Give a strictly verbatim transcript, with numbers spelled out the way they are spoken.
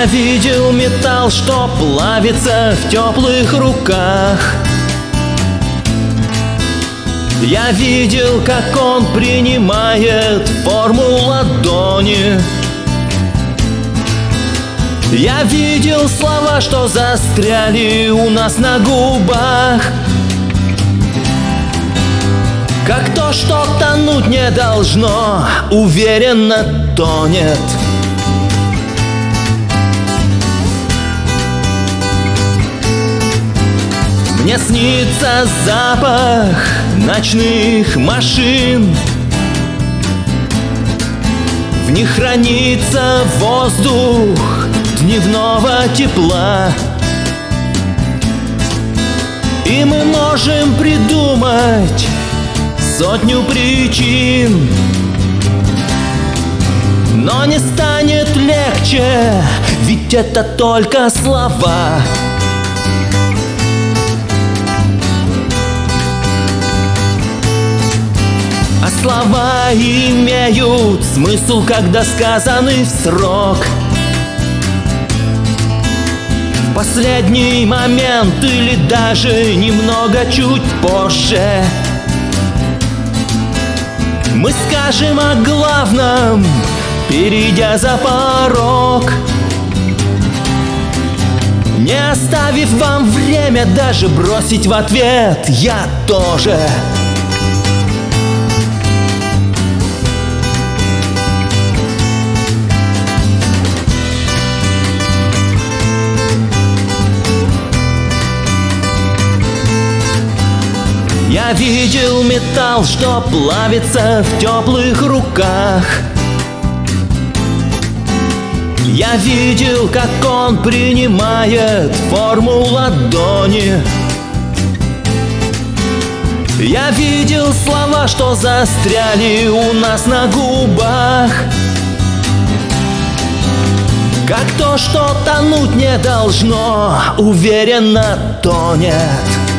Я видел металл, что плавится в теплых руках. Я видел, как он принимает форму ладони. Я видел слова, что застряли у нас на губах, как то, что тонуть не должно, уверенно тонет. Мне снится запах ночных машин. В них хранится воздух дневного тепла. И мы можем придумать сотню причин, но не станет легче, ведь это только слова. А слова имеют смысл, когда сказаны в срок. В последний момент или даже немного чуть позже мы скажем о главном, перейдя за порог, не оставив вам время даже бросить в ответ «я тоже». Я видел металл, что плавится в теплых руках. Я видел, как он принимает форму ладони. Я видел слова, что застряли у нас на губах, как то, что тонуть не должно, уверенно тонет.